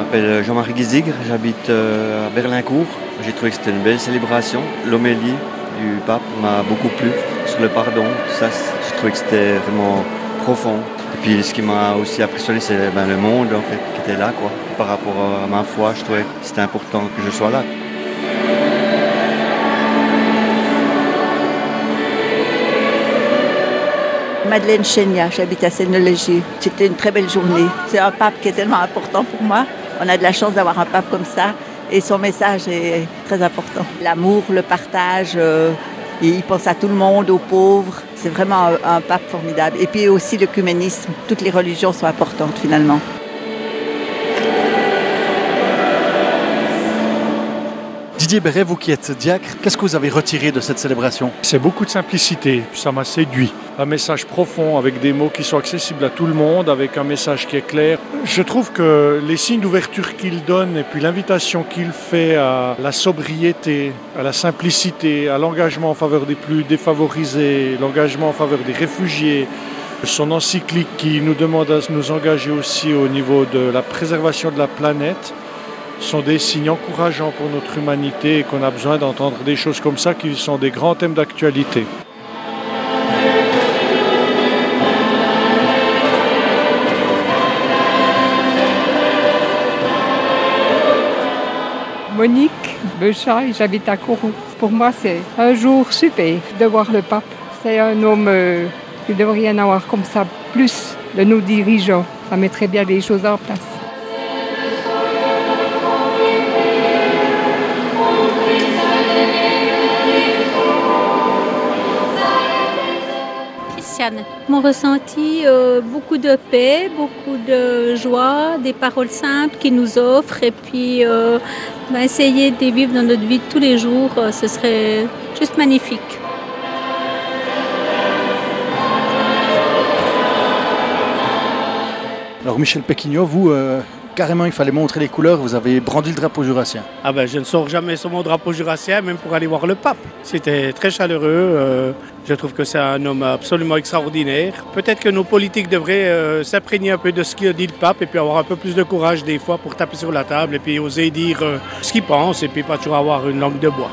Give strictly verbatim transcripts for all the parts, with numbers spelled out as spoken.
m'appelle Jean-Marie Guizigre, j'habite euh, à Berlincourt. J'ai trouvé que c'était une belle célébration. L'homélie du pape m'a beaucoup plu sur le pardon. Ça, j'ai trouvé que c'était vraiment profond. Et puis ce qui m'a aussi impressionné, c'est ben, le monde en fait, qui était là, quoi. Par rapport à ma foi, je trouvais que c'était important que je sois là. Madeleine Chénia, j'habite à Seignelay. C'était une très belle journée. C'est un pape qui est tellement important pour moi. On a de la chance d'avoir un pape comme ça et son message est très important. L'amour, le partage, euh, il pense à tout le monde, aux pauvres. C'est vraiment un, un pape formidable. Et puis aussi l'œcuménisme. Toutes les religions sont importantes finalement. Didier Béret, vous qui êtes diacre, qu'est-ce que vous avez retiré de cette célébration? C'est beaucoup de simplicité, ça m'a séduit. Un message profond avec des mots qui sont accessibles à tout le monde, avec un message qui est clair. Je trouve que les signes d'ouverture qu'il donne et puis l'invitation qu'il fait à la sobriété, à la simplicité, à l'engagement en faveur des plus défavorisés, l'engagement en faveur des réfugiés, son encyclique qui nous demande à nous engager aussi au niveau de la préservation de la planète, sont des signes encourageants pour notre humanité et qu'on a besoin d'entendre des choses comme ça qui sont des grands thèmes d'actualité. Monique Bechat et j'habite à Kourou. Pour moi, c'est un jour super de voir le pape. C'est un homme euh, qui devrait y en avoir comme ça plus de nos dirigeants. Ça mettrait bien les choses en place. Mon ressenti, euh, beaucoup de paix, beaucoup de joie, des paroles simples qu'il nous offre et puis euh, bah, essayer de vivre dans notre vie de tous les jours, euh, ce serait juste magnifique. Alors Michel Péquignot, vous, euh, carrément il fallait montrer les couleurs, vous avez brandi le drapeau jurassien. Ah ben, je ne sors jamais sur mon drapeau jurassien, même pour aller voir le pape. C'était très chaleureux, euh, je trouve que c'est un homme absolument extraordinaire. Peut-être que nos politiques devraient euh, s'imprégner un peu de ce que dit le pape et puis avoir un peu plus de courage des fois pour taper sur la table et puis oser dire euh, ce qu'il pense et puis pas toujours avoir une langue de bois.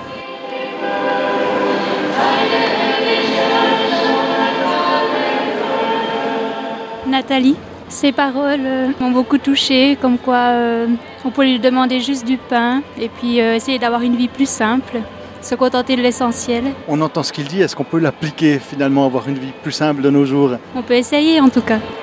Nathalie, ses paroles euh, m'ont beaucoup touchée, comme quoi euh, on peut lui demander juste du pain et puis euh, essayer d'avoir une vie plus simple, se contenter de l'essentiel. On entend ce qu'il dit, est-ce qu'on peut l'appliquer finalement, avoir une vie plus simple de nos jours? On peut essayer en tout cas.